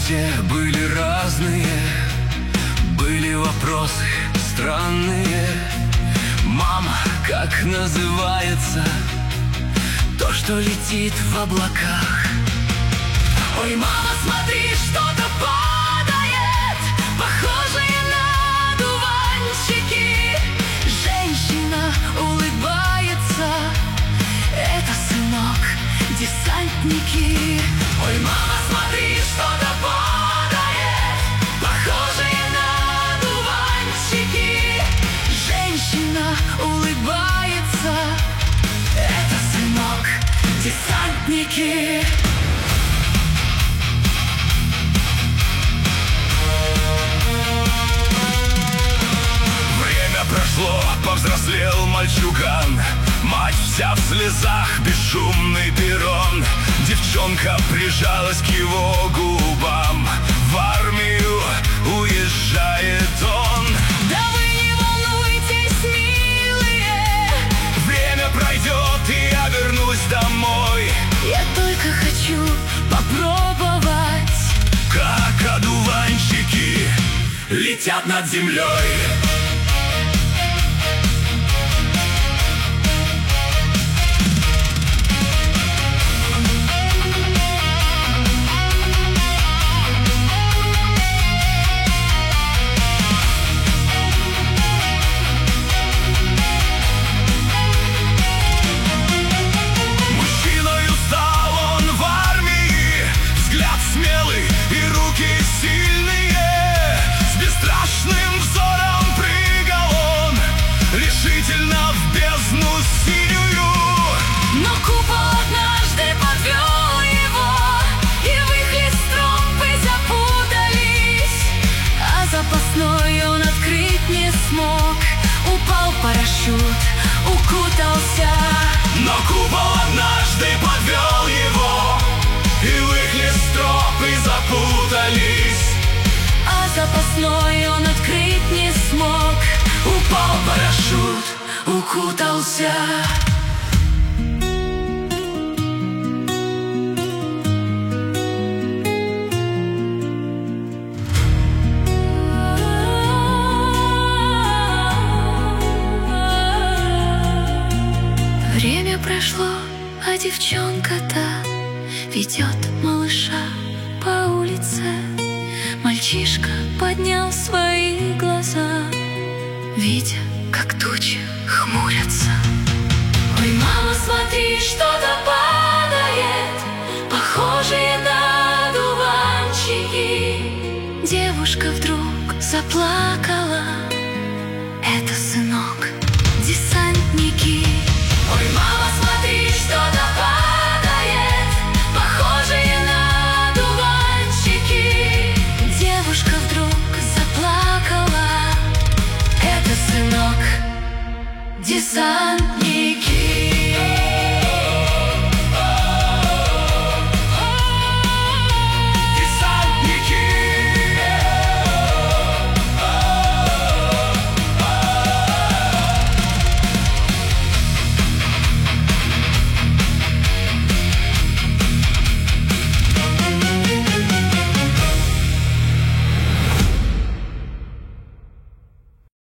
все были разные, были вопросы странные. Мама, как называется то, что летит в облаках? Ой, мама, смотри, что-то падает, похожее на одуванчики. Женщина улыбается, это, сынок, десантники. Ой, мама, смотри, что-то падает, похожее на одуванчики. Женщина улыбается, это, сынок, десантники. Прошло, повзрослел мальчуган, мать вся в слезах, бесшумный перрон. Девчонка прижалась к его губам, в армию уезжает он. Да вы не волнуйтесь, милые, время пройдет, и я вернусь домой. я только хочу попробовать, как одуванчики летят над землей. Он открыть не смог, упал парашют, укутался. Но купол однажды подвел его, и в их листропы запутались. А запасной он открыть не смог, упал парашют, укутался. Время прошло, а девчонка-то ведет малыша по улице. Мальчишка поднял свои глаза, видя, как тучи хмурятся. Ой, мама, смотри, что-то падает, похожее на одуванчики. Девушка вдруг заплакала, это, сынок, десантники. Ой, мама, смотри, что-то падает, похожее на одуванчики. Девушка вдруг заплакала, это, сынок, десантники.